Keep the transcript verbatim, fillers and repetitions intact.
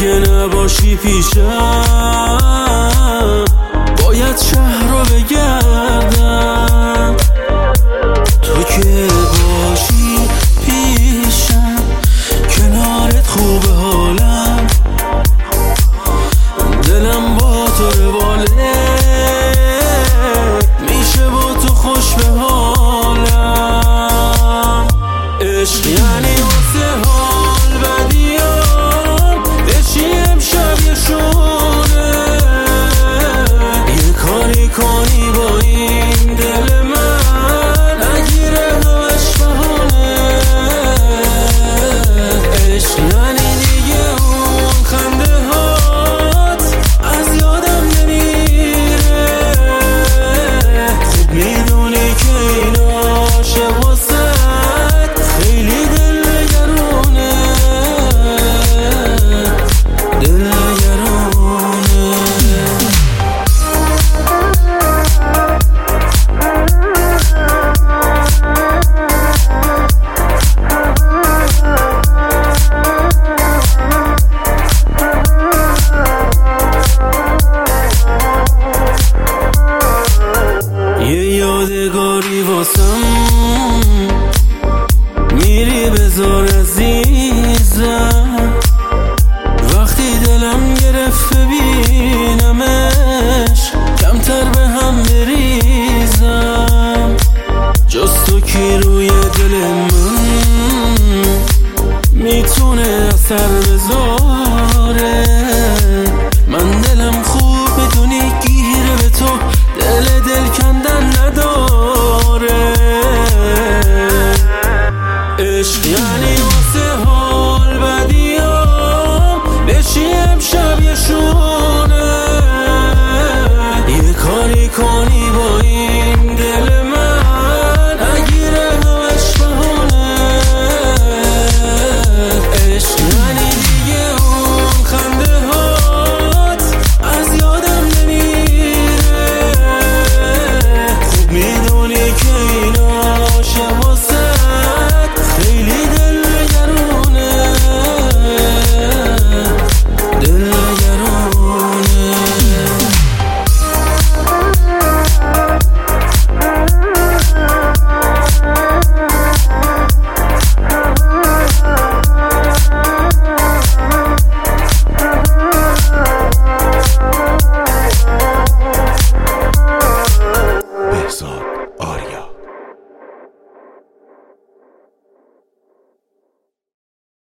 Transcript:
اگه نباشی پیشم باید شهر رو بگردم. تو که باشی پیشم کنارت خوب حالم، دلم با تو رواله میشه با تو خوش به حالم. عشق یعنی واسه حال بدیام بشی امشب یه شونه، یه کاری کنی با این دل من نگیره همش بهونه. عشق یعنی دیگه اون خنده هات از یادم نمیره، خوب میدونی که این عاشق واسه خیلی دلنگرونه، دلنگرونه. یه یادگاری واسم میری بذار عزیزم، وقتی دلم گرفت ببینمش کمتر به هم بریزم. جز تو کی روی دل من میتونه اثر بذاره،